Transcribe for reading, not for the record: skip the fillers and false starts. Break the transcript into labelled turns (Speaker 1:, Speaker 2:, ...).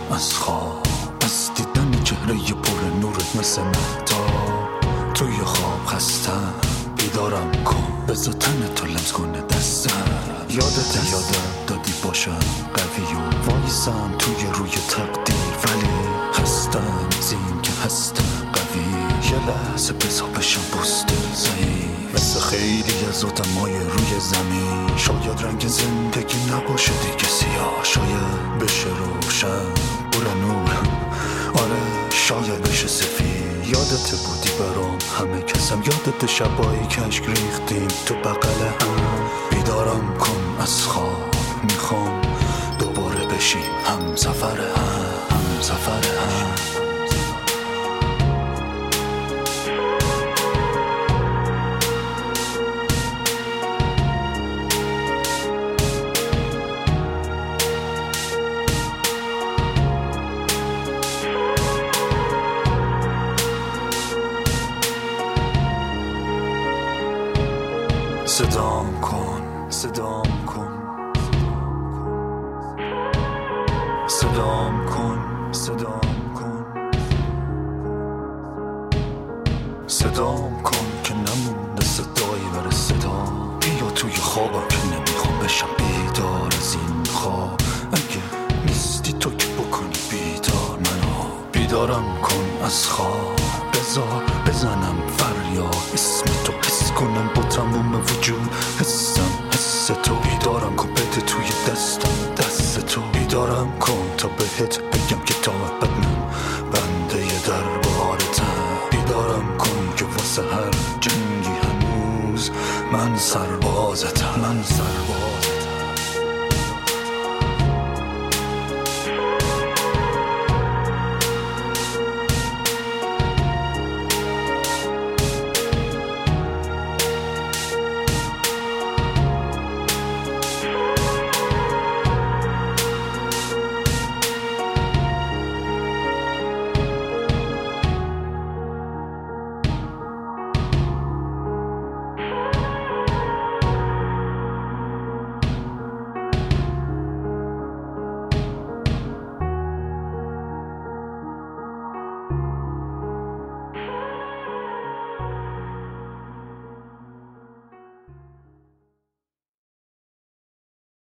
Speaker 1: از خواب، از دیدن چهره پر نورت مثل مهتاب. توی خواب خستم بیدارم کن، بذار تن تو لمس کنه دستم. یادم دادی باشم قوی و وایسم توی روی تقدیر، ولی خستم از این که هستم قوی. یه لحظه بذار بشم بسته ضعیف مثل خیلی از آدمای روی زمین. شاید رنگ زندگی نباشه دیگه سیاه، شاید بشه روشن بر نور، آره شاید بشه سفید. یادت بودی برام همه کسم، یادت شبایی که اشک ریختیم تو بغل هم. بیدارم کن از خواب، میخوام دوباره بشیم هم سفر هم سفر هم. صدام کن، صدام کن، صدام کن، صدام کن، صدام کن که نمونده صدایی بر صدا. بیا توی خوابم که نمیخوام بشم بیدار از این خواب. اگه نیستی تو که بکنی بیدار منو. بیدارم کن از خواب، بذار بزنم فریاد اسم تو، حس کنم با تموم وجود حسم حس تو. بیدارم کن بده توی دستم دست تو. بیدارم کن تا بهت بگم که تا ابد من بنده دربارتم. بیدارم کن که واسه هر جنگی هنوز من سربازتم، من سرباز.